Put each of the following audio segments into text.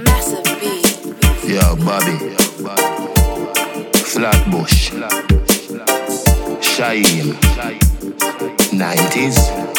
Massive beat. Yo, Bobby. Flatbush. Shaim. 90s.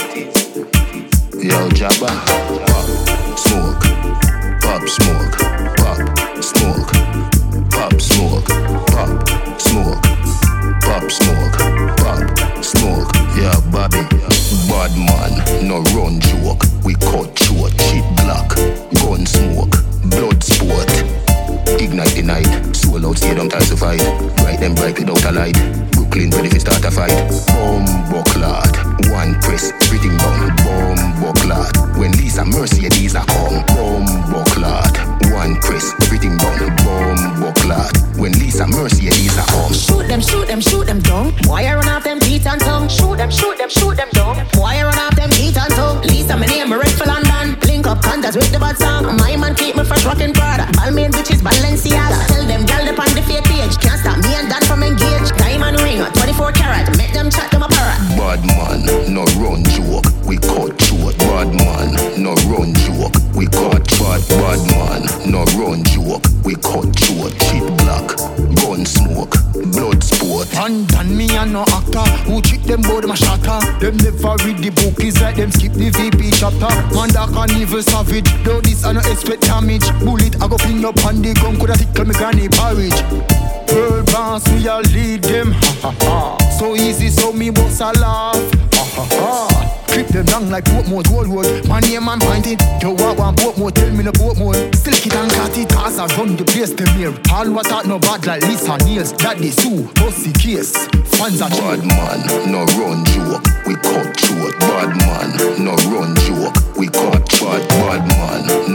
Yo, Jabba. Pop, smoke. Pop, smoke. Pop, smoke. Pop, smoke. Pop, smoke. Pop, smoke. Pop, smoke. Yo, Bobby. Bad man, no run joke. We cut short, cheap black. Gun smoke, blood sport. Ignite the night, soul out, stadium time to fight. Bright them bright without a light. Brooklyn ready to start a fight. Bomb clad, one press, everything down. Bomb clad, when Lisa Mercedes are come. Bomb clad, one press, everything down. Bomb clad, when Lisa Mercedes are come. Shoot them, shoot them, shoot them down. Why I run off them teeth and tongue? Shoot them, shoot them, shoot them down. Why I run off them teeth and tongue? Lisa, my name, red for London. Link up contacts with the bad song. My man keep me fresh rockin' Prada. Balmain bitches, Balenciaga. Tell them gal up on the fake page. Can't stop me and Dan from engage. Diamond ring, 24 karat. Make them chat them a parrot. Bad man, no run joke. We cut short. Bad man, no run joke. We cut short. Bad man, no run joke. We cut short. Cheap black, gun smoke, blood sport. And me and no actor who trick them bout my shatter. Them never read the book, is like them skip the VP chapter. Man that can evil savage, though this I no expect damage. Bullet I go fling up on the gun, coulda tickle me granny porridge. World boss, me a lead them, ha ha ha. So easy, so me boss a laugh, ha ha ha. Clip them down like Portmore, Goldwood. My name and point it, yo walk one Portmore, tell me no Portmore. Still kid and cat it, cause I run the place them here. All what out no bad like Lisa Niels. That they sue, pussy case, fans are bad man, no run joke. We cut short. Bad man, no run joke. We cut short. Bad man,